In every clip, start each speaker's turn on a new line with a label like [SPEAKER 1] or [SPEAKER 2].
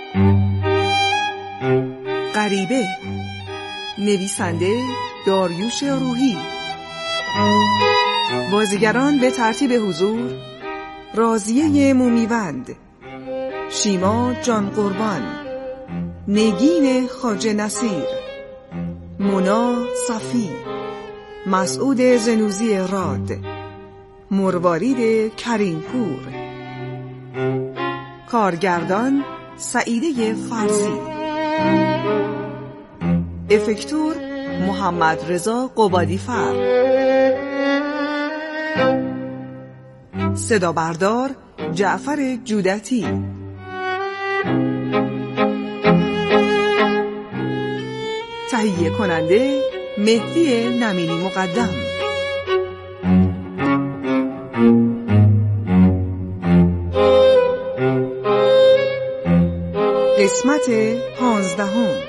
[SPEAKER 1] غریبه، نویسنده داریوش روحی. بازیگران به ترتیب حضور: راضیه مومیوند، شیما جان قربان، نگین خواجه نصیر، مونا صفی، مسعود زنوزی راد، مروارید کریمپور. کارگردان سعیده فرزی. افکتور محمد رضا قبادی فر. صدا بردار جعفر جودتی. تهیه کننده مهدی نمینی مقدم. قسمت 15.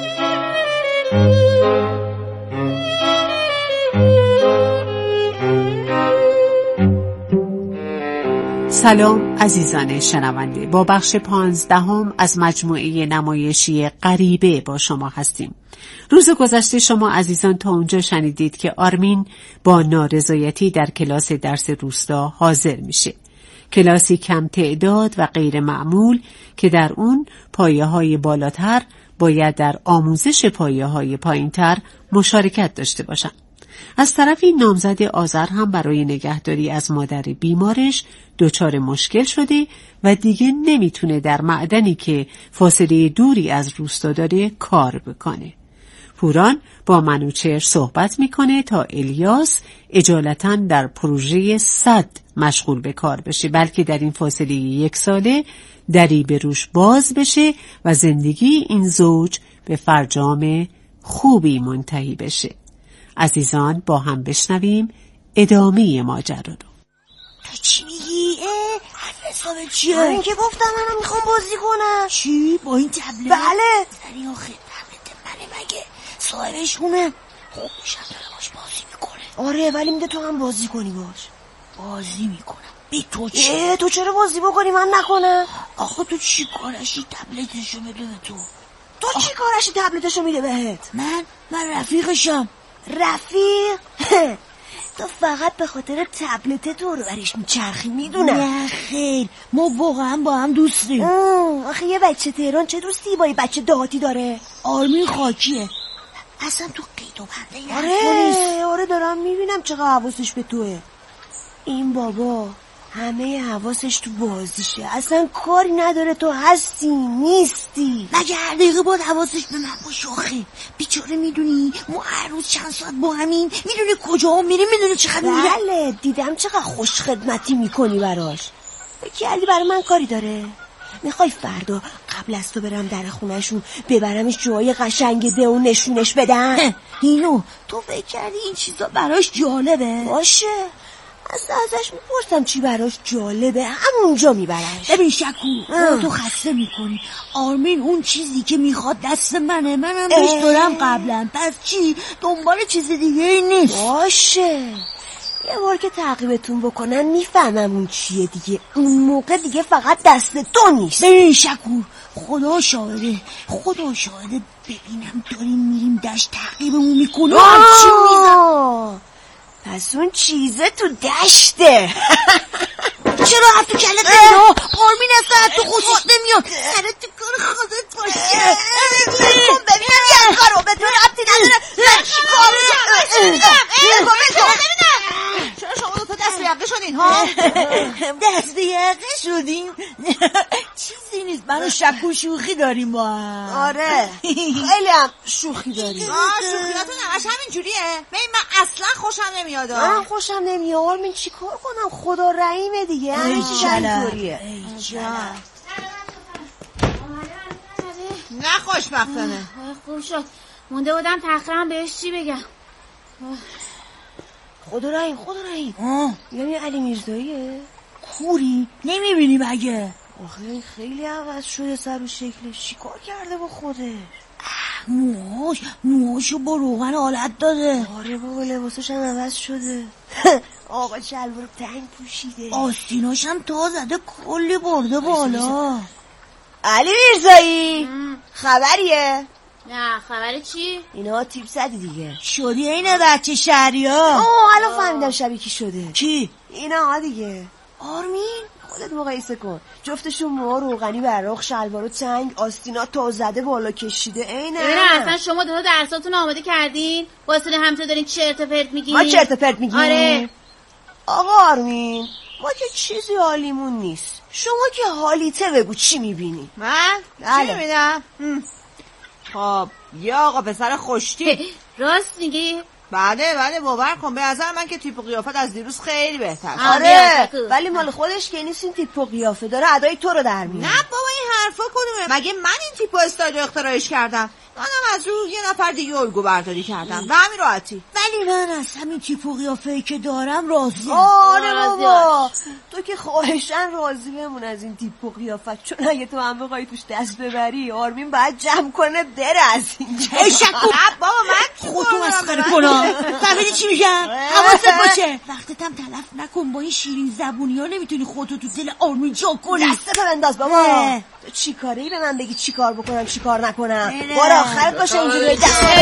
[SPEAKER 2] سلام عزیزان شنونده، با بخش 15 از مجموعه نمایشی غریبه با شما هستیم. روز گذشته شما عزیزان تا اونجا شنیدید که آرمین با نارضایتی در کلاس درس روستا حاضر میشه. کلاسی کم تعداد و غیر معمول که در اون پایه‌های بالاتر باید در آموزش پایه‌های پایین‌تر مشارکت داشته باشن. از طرفی نامزد آذر هم برای نگهداری از مادر بیمارش دچار مشکل شده و دیگه نمیتونه در معدنی که فاصله دوری از روستا داره کار بکنه. پوران با منوچهر صحبت میکنه تا الیاس اجالتاً در پروژه سد مشغول به کار بشه، بلکه در این فاصله 1 ساله دری به روش باز بشه و زندگی این زوج به فرجام خوبی منتهی بشه. عزیزان با هم بشنویم ادامه ماجرا رو.
[SPEAKER 3] تو چی میگی؟ حساب چیه؟ من که گفتم منم میخوام بازی کنم. چی؟ با این تبلت؟ بله. سری آخه تبلت منه مگه؟ صاحبشونه؟ خوب میشم داره باش بازی میکنه. آره ولی میده تو هم بازی کنی باش. بازی میکنم بی تو چه؟ تو چرا بازی بکنی من نکنم؟ آخه تو چی کارشی تبلتشو میده به تو؟ تو چی کارشی تبلتشو میده بهت؟ من رفیقشم. رفیق؟ تو فقط به خاطر تبلت تو رو برش میچرخی میدونم. نه خیر، ما واقعا با هم دوستیم. آخه یه بچه تهران چه دوستی با یه بچه دهاتی داره؟ آرمین خاکیه. اصلا تو قید و بنده. آره دارم میبینم چقدر حواسش به توه. این بابا همه حواسش تو بازیشه، اصلا کاری نداره تو هستی نیستی. مگه هر دقیقه باید حواسش به من باشه؟ آخه بیچاره میدونی ما هر روز چند ساعت با همین، میدونی کجا میریم، میدونی چقدر بله دیدم چقدر خوش خدمتی میکنی براش. فکر کردی برای من کاری داره؟ میخوای فردا قبل از تو برم در خونهشون ببرمش جای قشنگ ده و نشونش بدم؟ اینو تو فکر کردی این چیزا براش جالبه؟ باشه اصلا ازش میپرسم چی براش جالبه همونجا میبرش. ببین شکو تو خسته میکنی. آرمین اون چیزی که میخواد دست منه، منم بهش دارم قبلا، پس چی دنبال چیز دیگه ای نیست. باشه یه بار که تعقیبتون بکنن میفهمم اون چیه دیگه، اون موقع دیگه فقط دست تو نیست. ببین شکو خدا شاهده ببینم داریم میریم دشت تعقیبمون میکنه چی میزن. پس اون چیزه تو دشته. چرا حرف تو کلت نمیاد؟ آرمین اصلا تو خوشش نمیاد. سرت تو کار خودت باشه. ببینم یه کارو بدون ربطی نداره. من چی کار میکنم؟ چرا شما دوتا دست به یقه شدین ها؟ دست به یقه شدیم؟ چیزی نیست، من و شکو شوخی داریم با هم. آره خیلی هم شوخی داریم. شوخیاتون همش همینجوریه؟ ببین من اصلا خوشم نمیاد. من خوشم نمیاد. آرمین چی کار کنم؟ خدا رحیمه دیگه. همیشه همینطوریه.
[SPEAKER 4] نه خوشبختانه.
[SPEAKER 5] خوب شد مونده بودم تخرم بهش چی بگم.
[SPEAKER 3] خدا رحیم یعنی علی میرزاییه؟ کوری نمیبینی مگه؟ آخه خیلی عوض شده سر و شکلش. چی کار کرده با خودش؟ موهاشو با روغن آلت داده. آره بابا لباسش هم عوض شده. آقا شلوار تنگ پوشیده. آستیناش هم تا زده کلی برده بالا. علی میرزایی خبریه؟
[SPEAKER 5] نه خبر چی؟
[SPEAKER 3] اینا تیپ زدی دیگه.
[SPEAKER 4] شدی این بچه شهریا؟
[SPEAKER 3] الان فهمیدم شبیه کی شده.
[SPEAKER 4] کی؟
[SPEAKER 3] اینا دیگه. آرمین خودت مقایسه کن، جفتشون موها روغنی براق، شلوارو تنگ، آستینا تا زده بالا کشیده عینه.
[SPEAKER 5] اصلا شما دو درساتون آماده کردین؟ واسه همتون دارین چرت و پرت میگین؟
[SPEAKER 3] ما چرت و پرت میگیم؟
[SPEAKER 5] آره.
[SPEAKER 3] آقا آرمین ما که چیزی حالیمون نیست، شما که حالیته بگو چی میبینی؟
[SPEAKER 6] من؟ چی میبینم؟ خب یه آقا پسر خوشتی.
[SPEAKER 5] راست میگی؟
[SPEAKER 6] بله باور کن، به نظر من که تیپ و قیافت از دیروز خیلی بهتر.
[SPEAKER 3] آره ولی مال خودش که نیست، این تیپ و قیافه داره ادای تو رو در میاره.
[SPEAKER 6] نه بابا این حرفا کدومه؟ مگه من این تیپ و استایل اختراعش کردم؟ منم از رو یه نفر دیگه الگو برداری کردم به همین راحتی.
[SPEAKER 4] ولی من از همین تیپ و قیافه‌ای که دارم راضیم.
[SPEAKER 3] آره بابا تو که خواهشن راضی بمون از این تیپ و قیافت، چون اگه تو هم بخوای توش دست ببری آرمین باید جمع کنه بره از اینجا.
[SPEAKER 6] نه بابا من
[SPEAKER 4] خودتو مسخره کنم. فهمیدی چی میگم؟ حواست باشه وقتت هم تلف نکن، با این شیرین زبونی ها نمیتونی خودتو تو دل آرمین جا کنی.
[SPEAKER 3] دستتو بنداز بابا. تو چی کاری به من بگی چی کار بکنم چی کار نکنم؟ برو آخرت باشه اینجوری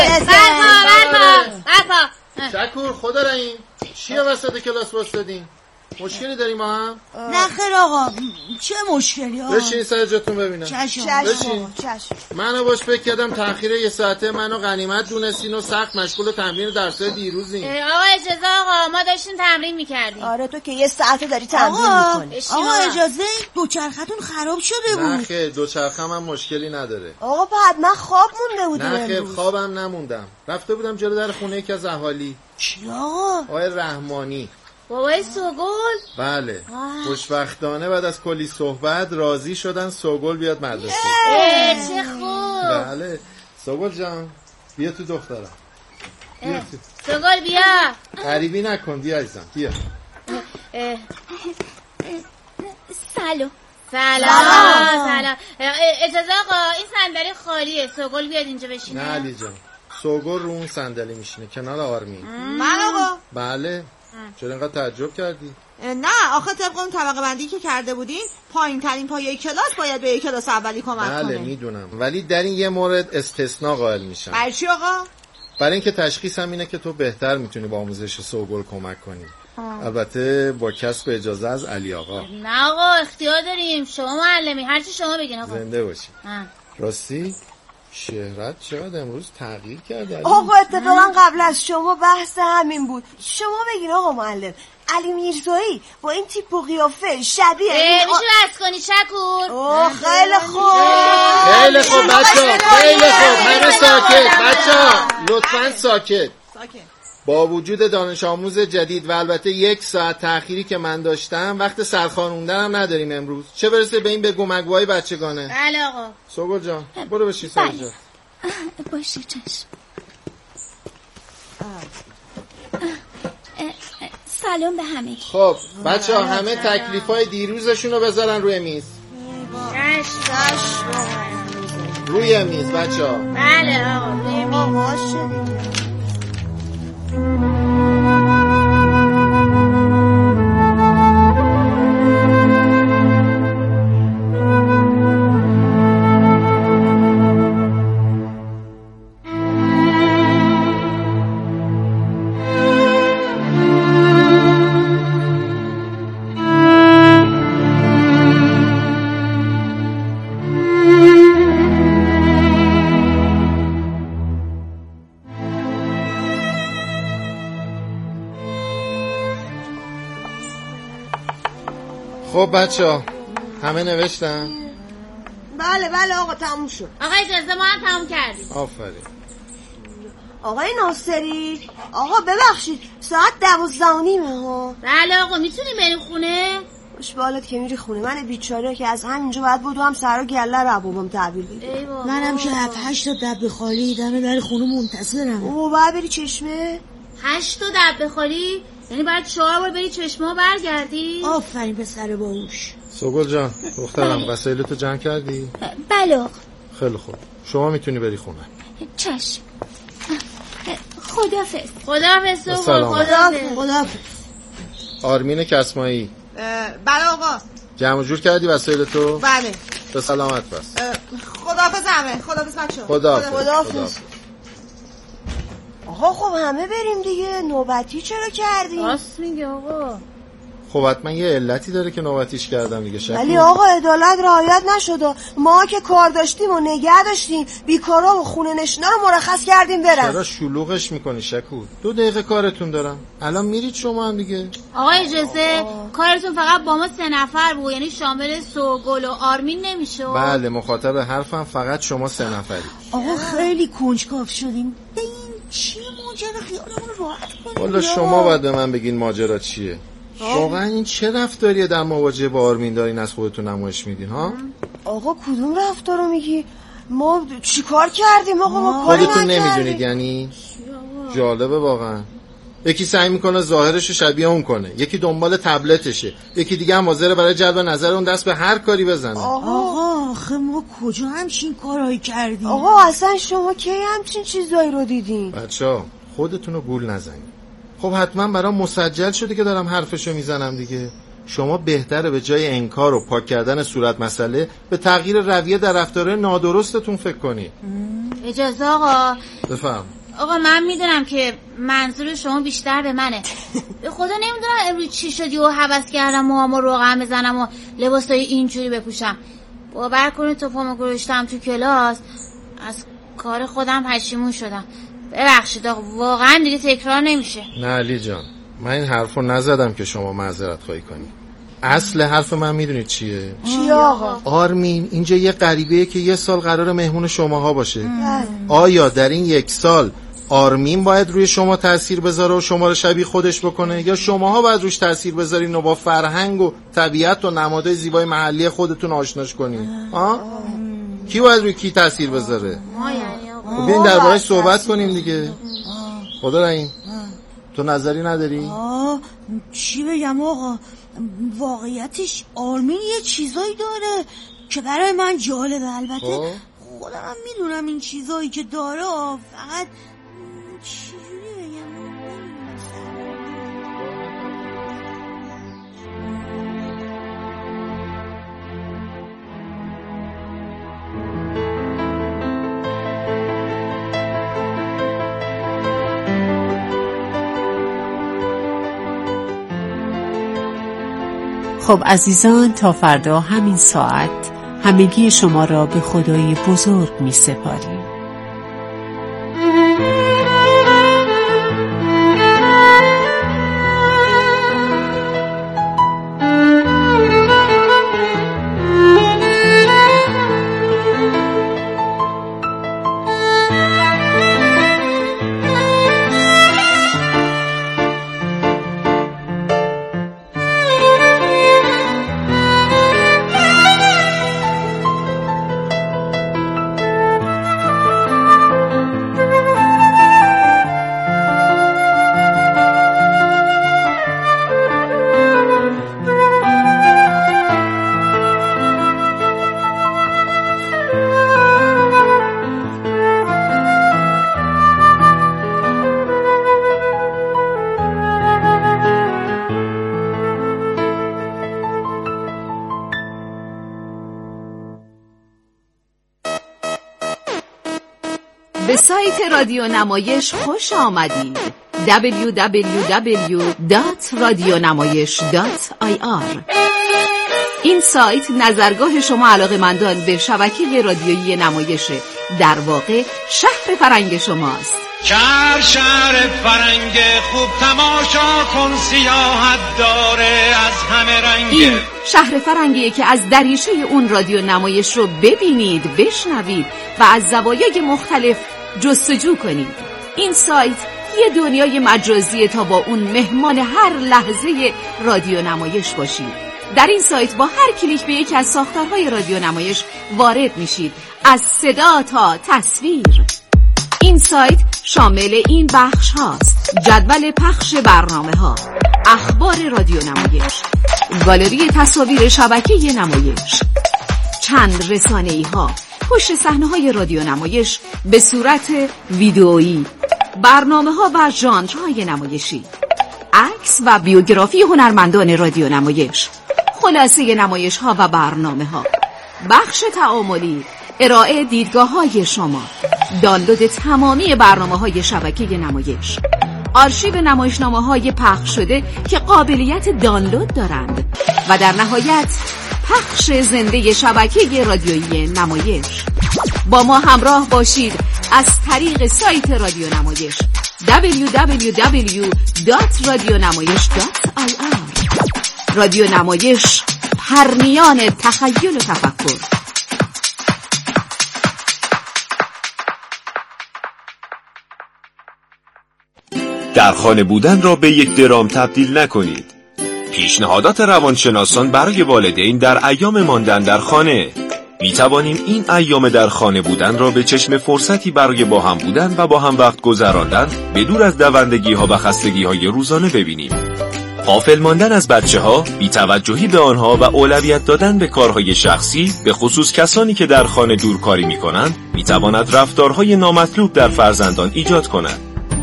[SPEAKER 5] برپا
[SPEAKER 7] شکور خدا رحیم چیه وسط کلاس واسدین؟ مشکلی داریم ما هم؟
[SPEAKER 4] نه خیر آقا چه مشکلی ها؟
[SPEAKER 7] بشین سر جاتون ببینم.
[SPEAKER 3] چشم.
[SPEAKER 7] منو باش فکر کردم تأخیر یه ساعته منو غنیمت دونستین و سخت مشغول تمرین درسای دیروزین.
[SPEAKER 5] آقا اجازه آقا ما داشتیم تمرین میکردیم.
[SPEAKER 3] آره تو که یه ساعته داری تمرین میکنی.
[SPEAKER 4] آقا اجازه دوچرختون خراب شده بود.
[SPEAKER 7] نه خیر دوچرخم هم مشکلی نداره.
[SPEAKER 3] آقا بعد من خواب مونده بودم.
[SPEAKER 7] نه خیر خوابم نموندم، رفته بودم جلو در خونه یکی از اهالی.
[SPEAKER 4] چی آقا؟
[SPEAKER 7] آقای رحمانی.
[SPEAKER 5] بابای سوگل؟
[SPEAKER 7] بله خوشبختانه بعد از کلی صحبت راضی شدن سوگل بیاد مدرسه.
[SPEAKER 5] چه خوب.
[SPEAKER 7] بله سوگل جان بیا تو دخترم. بیا تو.
[SPEAKER 5] سوگل بیا.
[SPEAKER 7] غریبی نکن بیا عزیزم بیا.
[SPEAKER 5] سلام. اجازه آقا این صندلی خالیه، سوگل بیاد اینجا بشینه.
[SPEAKER 7] نه علی جان سوگل رو اون صندلی میشینه کنار آرمین.
[SPEAKER 6] من آقا؟
[SPEAKER 7] بله چرا اینقدر تعجب کردی؟
[SPEAKER 6] نه آخه طبق اون طبقه بندی که کرده بودین پایین ترین پایه کلاس باید به کلاس اولی کمک کنه.
[SPEAKER 7] بله میدونم ولی در این یه مورد استثناء قائل میشم.
[SPEAKER 6] برای چی آقا؟
[SPEAKER 7] برای اینکه تشخیص هم اینه که تو بهتر میتونی با آموزش سوگل کمک کنی. البته با کسب اجازه از علی آقا.
[SPEAKER 5] نه آقا اختیار داریم، شما معلمی هرچی شما بگین آقا.
[SPEAKER 7] زنده باشی. راستی شهرت چقدر امروز تغییر کرده
[SPEAKER 3] آقا اتفاقا قبل از شما بحث همین بود. شما بگین آقا معلم علی میرزایی با این تیپ و قیافه شبیه
[SPEAKER 5] میشه بس کنی شکور؟
[SPEAKER 3] خیلی خوب
[SPEAKER 7] بچه خیلی خوب همه ساکت بچه لطفا ساکت. با وجود دانش آموز جدید و البته 1 ساعت تأخیری که من داشتم وقت سرخوانوندن هم نداریم امروز، چه برسه به این بگو مگوهای بچگانه.
[SPEAKER 5] بله آقا.
[SPEAKER 7] سوگل جان برو بشین سر جا.
[SPEAKER 8] باشه چشم. سلام به همه.
[SPEAKER 7] خب بچه ها همه تکلیف های دیروزشون رو بذارن روی میز. روی میز بچه ها.
[SPEAKER 5] بله آقا روی میز.
[SPEAKER 7] خب بچه ها همه نوشتن؟
[SPEAKER 3] بله آقا تموم شد.
[SPEAKER 5] آقا اجازه ما هم تموم کردیم.
[SPEAKER 7] آفرین.
[SPEAKER 3] آقای ناصری آقا ببخشید ساعت 12:30 ها.
[SPEAKER 5] بله آقا میتونیم بریم خونه؟
[SPEAKER 3] باش بالت که میری خونه من بیچاره که از همینجا باید بود هم سر و گله رو بابام تحویل بدم.
[SPEAKER 4] منم که 7-8 تا دبه خالی دمه در خونه منتظرم.
[SPEAKER 3] باید بری چشمه؟
[SPEAKER 5] 8 تا دبه خالی؟ یعنی باید 4 بار بری چشمه ها برگردی؟
[SPEAKER 4] آفرین پسر باهوش.
[SPEAKER 7] سوگل جان دخترم وسایلتو جمع کردی؟
[SPEAKER 8] بله آقا.
[SPEAKER 7] خیلی خوب شما میتونی بری خونه.
[SPEAKER 8] چشم. خداحافظ.
[SPEAKER 3] خداحافظ.
[SPEAKER 7] آرمین کسمایی.
[SPEAKER 6] بله آقا.
[SPEAKER 7] جمع جور کردی وسایلتو؟
[SPEAKER 6] بله.
[SPEAKER 7] به سلامت پس.
[SPEAKER 6] خداحافظ همه. خداحافظ بچه‌ها.
[SPEAKER 3] خداحافظ. آقا خب همه بریم دیگه. نوبتی چرا کردیم؟
[SPEAKER 5] راست میگه آقا.
[SPEAKER 7] خب حتما یه علتی داره که نوبتیش کردم دیگه. شکل
[SPEAKER 3] ولی آقا عدالت رعایت نشد. ما که کار داشتیم و نگه داشتیم بیکارا و خونه نشینا رو مرخص کردیم برن.
[SPEAKER 7] چرا شلوغش میکنی شکور؟ 2 دقیقه کارتون دارم. الان میرید شما هم دیگه.
[SPEAKER 5] آقا اجازه کارتون فقط با ما 3 نفر بود، یعنی شامل سوگل و آرمین نمیشه.
[SPEAKER 7] بله مخاطب حرفم فقط شما 3 نفری.
[SPEAKER 4] آقا خیلی کنجکاو شدیم. این چیه ماجرا؟ خیالمون رو راحت کنیم.
[SPEAKER 7] والا شما باید به من بگین ماجرا چیه. واقعا این چه رفتاریه در مواجهه با آرمین دارین از خودتون نمایش میدین ها؟
[SPEAKER 3] آقا کدوم رفتار رو میگی؟ ما چیکار کردیم آقا؟ ما کاری
[SPEAKER 7] خودتون
[SPEAKER 3] نکردیم.
[SPEAKER 7] نمیدونید یعنی؟ جالبه واقعا. یکی سعی میکنه ظاهرش رو شبیه اون کنه، یکی دنبال تبلتشه، یکی دیگه هم حاضره برای جلب نظر اون دست به هر کاری بزنه.
[SPEAKER 4] آقا آخه ما کجا همچین کارایی کردیم؟
[SPEAKER 3] آقا اصلا شما کی همچین چیزایی رو دیدین؟
[SPEAKER 7] بچه‌ها خودتون رو گول نزنید. خب حتما برام مسجل شده که دارم حرفشو میزنم دیگه. شما بهتره به جای انکار و پاک کردن صورت مسئله به تغییر رویه در رفتار نادرستتون فکر کنید.
[SPEAKER 5] اجازه آقا.
[SPEAKER 7] بفهم.
[SPEAKER 5] آقا من میدونم که منظور شما بیشتر به منه. به خدا نمیدونم امروز چی شدی و هوس کردم موهامو روغن بزنم و لباسای اینجوری بپوشم. باور کنید تو پامو گذاشتم تو کلاس از کار خودم پشیمون شدم. ببخشید آقا واقعا دیگه تکرار نمیشه.
[SPEAKER 7] نه علی جان من این حرفو نزدم که شما معذرت خواهی کنی. اصل حرف من میدونید چیه؟
[SPEAKER 3] چی آقا؟
[SPEAKER 7] آرمین اینجا یه غریبه‌ایه که 1 سال قرار مهمون شماها باشه. آیا در این 1 سال آرمین باید روی شما تأثیر بذاره و شما رو شبیه خودش بکنه یا شماها باید روش تأثیر بذارین و با فرهنگ و طبیعت و نمادهای زیبای محلی خودتون آشناش کنین؟ کی باید روی کی تأثیر بذاره؟
[SPEAKER 5] ما یعنی آقا.
[SPEAKER 7] بیاین درباره‌اش صحبت کنیم دیگه. خدا رحیم تو نظری نداری؟
[SPEAKER 4] چی بگم آقا؟ واقعیتش آرمین یه چیزایی داره که برای من جالبه. البته خودم هم میدونم این چیزایی که داره فقط چجوری بگم
[SPEAKER 2] خب عزیزان تا فردا همین ساعت همگی شما را به خدای بزرگ می سپاریم.
[SPEAKER 9] به سایت رادیو نمایش خوش آمدید. www.radionamayish.ir این سایت نظرگاه شما علاقه‌مندان به شبکه رادیویی نمایشه. در واقع شهر فرنگ شماست.
[SPEAKER 10] شهر فرنگ خوب تماشا کن، سیاحت داره از همه رنگ.
[SPEAKER 9] این شهر فرنگیه که از دریچه اون رادیو نمایش رو ببینید، بشنوید و از زوایای مختلف جستجو کنید. این سایت یه دنیای مجازیه تا با اون مهمان هر لحظه رادیو نمایش باشید. در این سایت با هر کلیک به یکی از ساختارهای رادیو نمایش وارد میشید، از صدا تا تصویر. این سایت شامل این بخش هاست: جدول پخش برنامه ها، اخبار رادیو نمایش، گالری تصاویر شبکه نمایش، چند رسانه‌ای ها، پشت صحنه های رادیو نمایش به صورت ویدئویی، برنامه ها و ژانرهای نمایشی، عکس و بیوگرافی هنرمندان رادیو نمایش، خلاصه نمایش ها و برنامه ها، بخش تعاملی، ارائه دیدگاه‌های شما، دانلود تمامی برنامه‌های شبکه نمایش، آرشیو نمایشنامه‌های پخش شده که قابلیت دانلود دارند و در نهایت پخش زنده شبکه رادیویی نمایش. با ما همراه باشید از طریق سایت رادیو نمایش www.radionamayish.ir. رادیو نمایش، پرنیان تخیل و تفکر.
[SPEAKER 11] در خانه بودن را به یک درام تبدیل نکنید. پیشنهادات روانشناسان برای والدین در ایام ماندن در خانه. می توانیم این ایام در خانه بودن را به چشم فرصتی برای با هم بودن و با هم وقت گذراندن به دور از دوندگی ها و خستگی های روزانه ببینیم. غافل ماندن از بچه ها، بی‌توجهی به آنها و اولویت دادن به کارهای شخصی، به خصوص کسانی که در خانه دورکاری می کنند، می تواند رفتارهای نامطلوب در فرزندان ایجاد کند.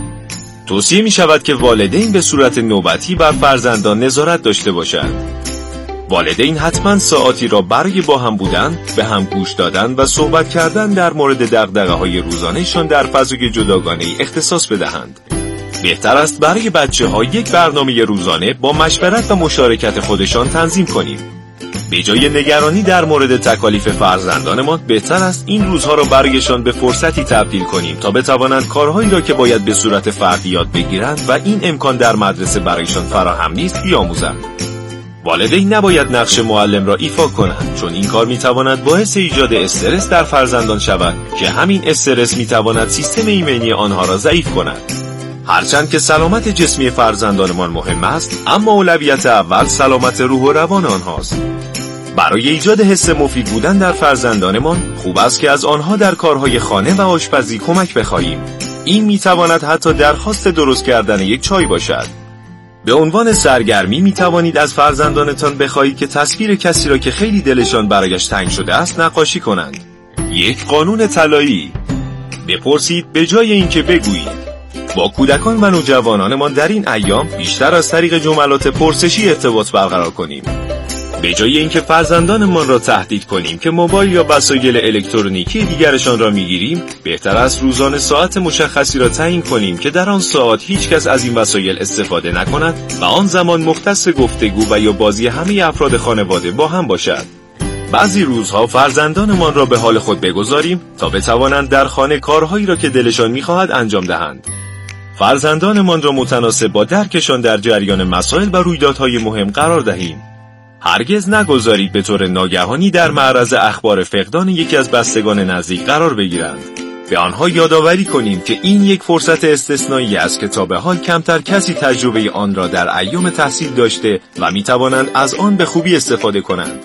[SPEAKER 11] توصیه می شود که والدین به صورت نوبتی بر فرزندان نظارت داشته باشند. والدین حتما ساعاتی را برای با هم بودن، به هم گوش دادن و صحبت کردن در مورد دغدغه‌های روزانه‌شان در فضای جداگانه‌ای اختصاص بدهند. بهتر است برای بچه‌ها یک برنامه روزانه با مشورت و مشارکت خودشان تنظیم کنیم. به جای نگرانی در مورد تکالیف فرزندانمان، بهتر است این روزها را برایشان به فرصتی تبدیل کنیم تا بتوانند کارهایی را که باید به صورت فردی یاد بگیرند و این امکان در مدرسه برایشان فراهم نیست بیاموزند. والدین نباید نقش معلم را ایفا کنند، چون این کار میتواند باعث ایجاد استرس در فرزندان شود که همین استرس میتواند سیستم ایمنی آنها را ضعیف کند. هرچند که سلامت جسمی فرزندانمان مهم است، اما اولویت اول سلامت روح و روان آنهاست. برای ایجاد حس مفید بودن در فرزندانمان خوب است که از آنها در کارهای خانه و آشپزی کمک بخواهیم. این میتواند حتی درخواست درست کردن یک چای باشد. به عنوان سرگرمی می توانید از فرزندانتان بخواهید که تصویر کسی را که خیلی دلشان برایش تنگ شده است نقاشی کنند. یک قانون طلایی: بپرسید به جای اینکه بگویید. با کودکان و نوجوانانمان در این ایام بیشتر از طریق جملات پرسشی ارتباط برقرار کنیم. به جای اینکه فرزندانمان را تهدید کنیم که موبایل یا وسایل الکترونیکی دیگرشان را میگیریم، بهتر است روزانه ساعت مشخصی را تعیین کنیم که در آن ساعت هیچ کس از این وسایل استفاده نکند و آن زمان مختص گفتگو و یا بازی همه افراد خانواده با هم باشد. بعضی روزها فرزندانمان را به حال خود بگذاریم تا بتوانند در خانه کارهایی را که دلشان می‌خواهد انجام دهند. فرزندانمان را متناسب با درکشان در جریان مسائل و رویدادهای مهم قرار دهیم. هرگز نگذارید به طور ناگهانی در معرض اخبار فقدان یکی از بستگان نزدیک قرار بگیرند. به آنها یادآوری کنیم که این یک فرصت استثنایی است که تا به حال کمتر کسی تجربه آن را در ایام تحصیل داشته و می توانند از آن به خوبی استفاده کنند.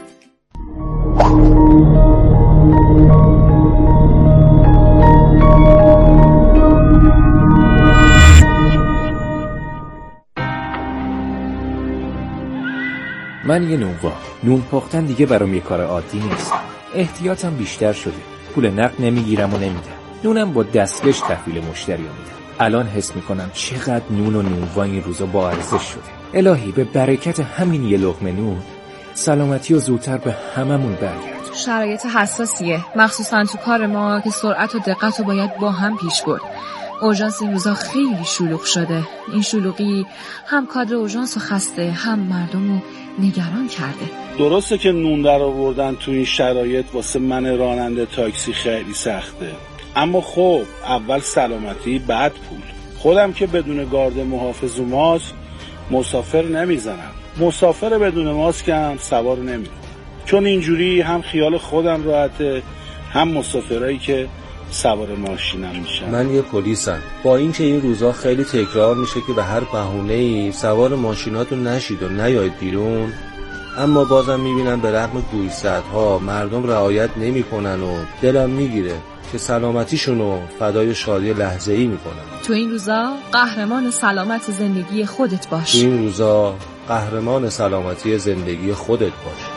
[SPEAKER 12] من یه نونوا. نون پختن دیگه برام یه کار عادی نیست. احتیاطم بیشتر شده. پول نقد نمیگیرم و نمیدم. نونم با دستکش تحویل مشتری میدم. الان حس میکنم چقدر نون و نونوا این روزا با ارزش شده. الهی به برکت همین یه لقمه نون سلامتی و زودتر به هممون برگرد.
[SPEAKER 13] شرایط حساسیه، مخصوصا تو کار ما که سرعت و دقت رو باید با هم پیش برد. اورژانس این روزا خیلی شلوغ شده. این شلوغی هم کادر اورژانس رو خسته، هم مردم رو نگران کرده.
[SPEAKER 14] درسته که نون در آوردن تو این شرایط واسه من راننده تاکسی خیلی سخته، اما خب اول سلامتی بعد پول. خودم که بدون گارد محافظ و ماسک مسافر نمیزنم، مسافر بدون ماسک هم سوار نمیکنم، چون اینجوری هم خیال خودم راحته هم مسافرایی که سوار ماشینم میشن.
[SPEAKER 15] من یه پلیسم. با اینکه این روزا خیلی تکرار میشه که به هر بهونه‌ای سوار ماشیناتون نشید و نیایید بیرون، اما بازم میبینم به رغم گویصدها مردم رعایت نمیکنن و دلم میگیره که سلامتیشونو فدای شادی لحظه‌ای میکنن.
[SPEAKER 13] تو این روزا قهرمان سلامت زندگی خودت باش.
[SPEAKER 15] تو این روزا قهرمان سلامتی زندگی خودت باش.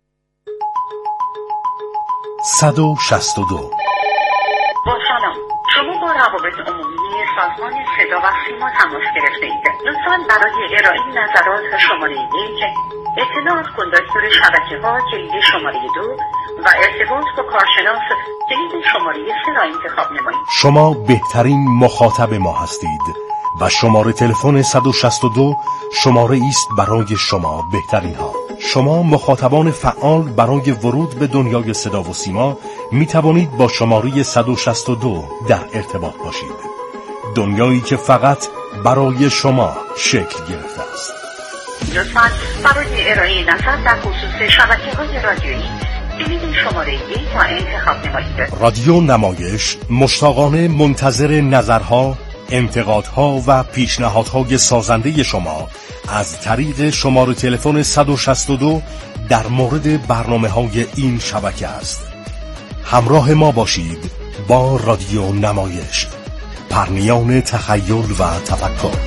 [SPEAKER 16] با سلام، شما با روابط عمومی سازمان صدا و سیما تماس گرفته اید. لطفاً برای ارائه نظرات شماره 1، اطلاعات کندکتور شبکه‌ها کلید شماره 2 و ارتباط با کارشناس کلید شماره 3 را انتخاب نمایید.
[SPEAKER 17] شما بهترین مخاطب ما هستید و شماره تلفن 162 شماره است برای شما بهترین ها. شما مخاطبان فعال برای ورود به دنیای صدا و سیما می توانید با شماره 162 در ارتباط باشید. دنیایی که فقط برای شما شکل گرفته است.
[SPEAKER 16] لطفاً برای ارائه نظر در خصوص شبکه‌های رادیویی کلید شماره 1 را انتخاب نمایید.
[SPEAKER 17] رادیو نمایش مشتاقانه منتظر نظرها، انتقادها و پیشنهادهای سازنده شما از طریق شماره تلفن 162 در مورد برنامه‌های این شبکه است. همراه ما باشید با رادیو نمایش، پرنیان تخیل و تفکر.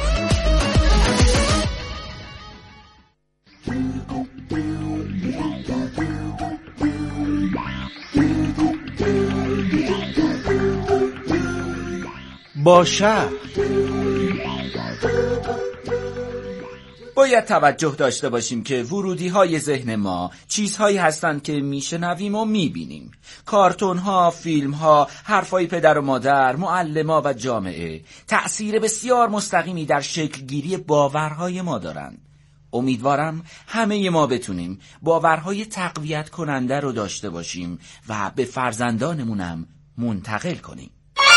[SPEAKER 18] با شهر باید توجه داشته باشیم که ورودی های ذهن ما چیزهایی هستند که میشنویم و میبینیم. کارتون ها، فیلم ها، حرفای پدر و مادر، معلما و جامعه تأثیر بسیار مستقیمی در شکل گیری باورهای ما دارند. امیدوارم همه ما بتونیم باورهای تقویت کننده رو داشته باشیم و به فرزندانمونم منتقل کنیم.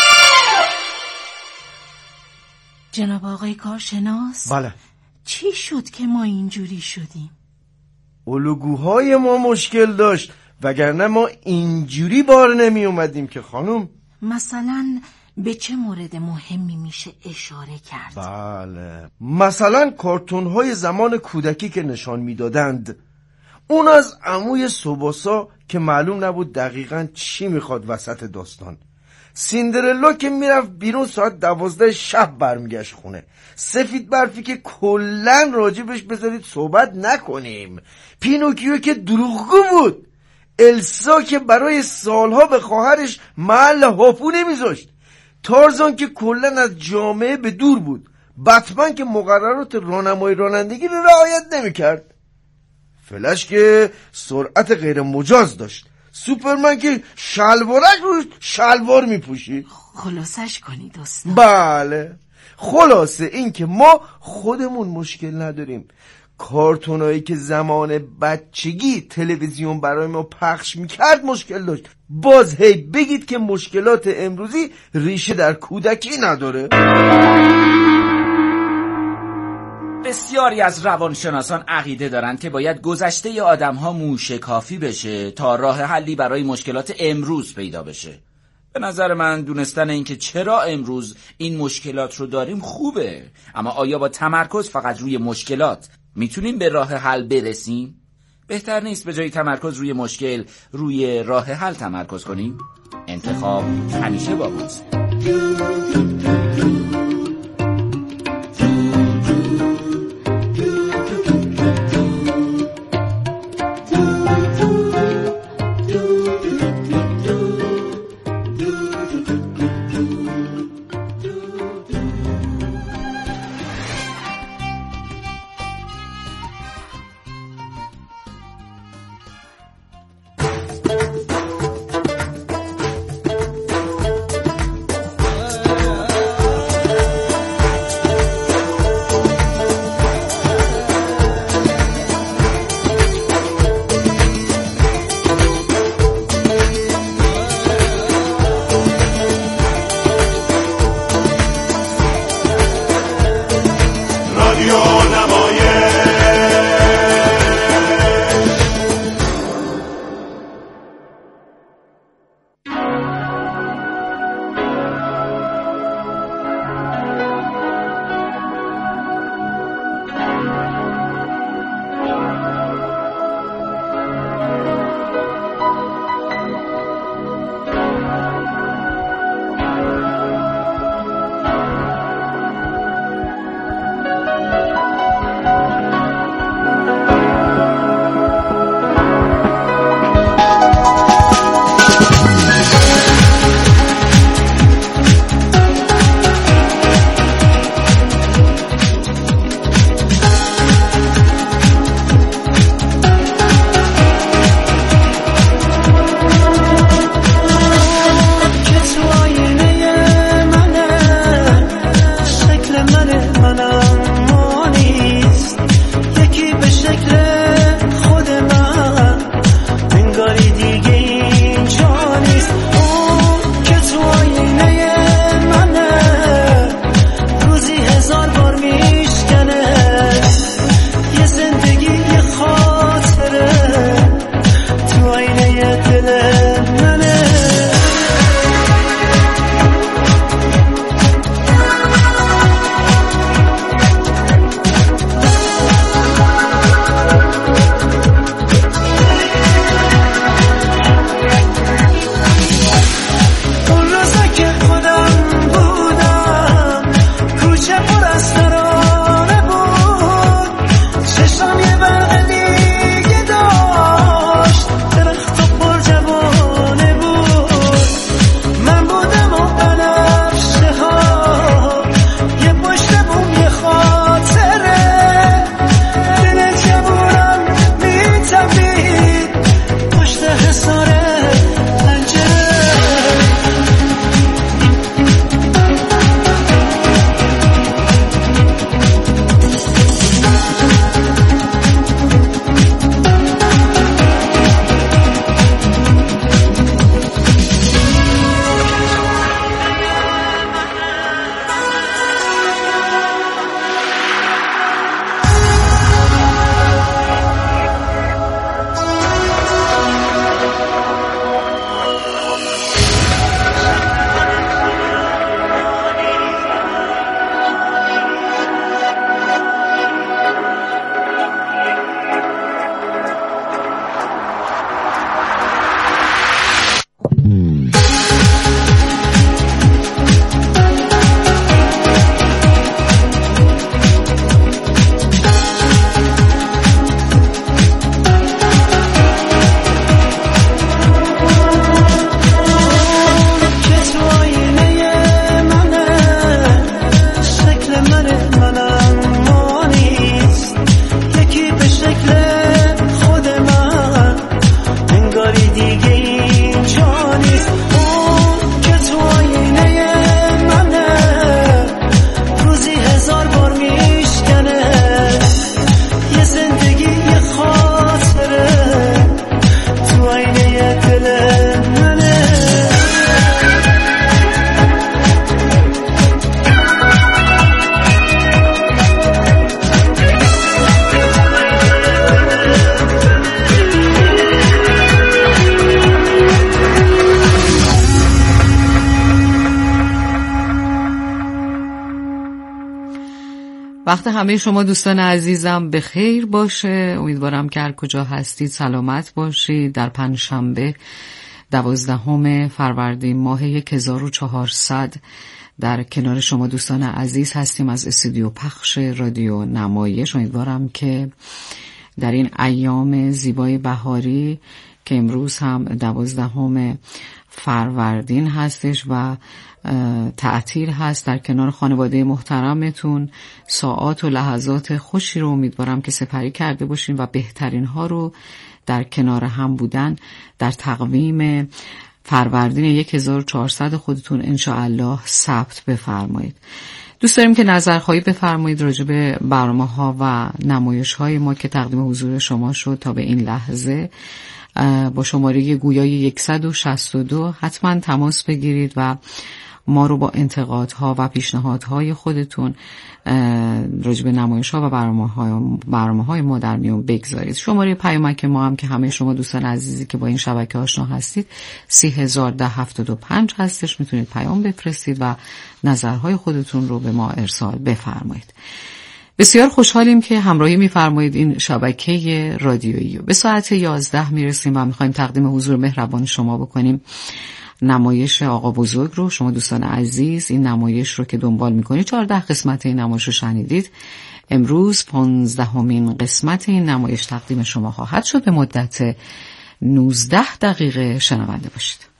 [SPEAKER 4] جناب آقای کارشناس،
[SPEAKER 19] بله.
[SPEAKER 4] چی شد که ما اینجوری شدیم؟
[SPEAKER 19] الگوهای ما مشکل داشت، وگرنه ما اینجوری بار نمی اومدیم که خانم.
[SPEAKER 4] مثلا به چه مورد مهمی میشه اشاره کرد؟
[SPEAKER 19] بله، مثلا کارتون‌های زمان کودکی که نشان میدادند، اون از عموی سوباسا که معلوم نبود دقیقاً چی میخواد وسط داستان، سیندرلا که میرفت بیرون ساعت 12 شب برمیگشت خونه، سفید برفی که کلن راجبش بذارید صحبت نکنیم، پینوکیو که دروغگو بود، السا که برای سالها به خواهرش محل هاپو نمیذاشت، تارزان که کلن از جامعه به دور بود، بتمن که مقررات راهنمای رانندگی رو رعایت نمیکرد، فلش که سرعت غیر مجاز داشت، سوپرمن که شلوارک رو شلوار میپوشید.
[SPEAKER 4] خلاصش کنید دوستان.
[SPEAKER 19] بله، خلاصه این که ما خودمون مشکل نداریم. کارتونایی که زمان بچگی تلویزیون برای ما پخش میکرد مشکل داشت. باز هی بگید که مشکلات امروزی ریشه در کودکی نداره.
[SPEAKER 18] بسیاری از روانشناسان عقیده دارند که باید گذشته آدم‌ها موشکافی بشه تا راه حلی برای مشکلات امروز پیدا بشه. به نظر من دونستن این که چرا امروز این مشکلات رو داریم خوبه، اما آیا با تمرکز فقط روی مشکلات میتونیم به راه حل برسیم؟ بهتر نیست به جای تمرکز روی مشکل روی راه حل تمرکز کنیم؟ انتخاب همیشه با ماست.
[SPEAKER 20] وقت همه شما دوستان عزیزم به خیر باشه. امیدوارم که هر کجا هستید سلامت باشید. در پنجشنبه 12 فروردین ماه 1400 در کنار شما دوستان عزیز هستیم از استودیو پخش رادیو نمایش. امیدوارم که در این ایام زیبای بهاری که امروز هم 12 فروردین هستش و تعطیل هست، در کنار خانواده محترمتون ساعات و لحظات خوشی رو امیدوارم که سپری کرده باشین و بهترین ها رو در کنار هم بودن در تقویم فروردین 1400 خودتون انشاءالله ثبت بفرمایید. دوست داریم که نظرخواهی بفرمایید راجع به برنامه‌ها و نمایش‌های ما که تقدیم حضور شما شد تا به این لحظه. با شماره گویای 162 حتما تماس بگیرید و ما رو با انتقادها و پیشنهادهای خودتون راجع به نمایش‌ها و برنامه‌های ما در میون بگذارید. شماره پیامک ما هم که همه شما دوستان عزیزی که با این شبکه آشنا هستید 301075 هستش. میتونید پیام بفرستید و نظرهای خودتون رو به ما ارسال بفرمایید. بسیار خوشحالیم که همراهی می‌فرمایید این شبکه رادیویی. به ساعت 11 میرسیم و می‌خوایم تقدیم حضور مهربان شما بکنیم نمایش آقا بزرگ رو. شما دوستان عزیز این نمایش رو که دنبال می‌کنید 14 قسمت این نمایش رو شنیدید. امروز 15مین قسمت این نمایش تقدیم شما خواهد شد. به مدت 19 دقیقه شنونده باشید.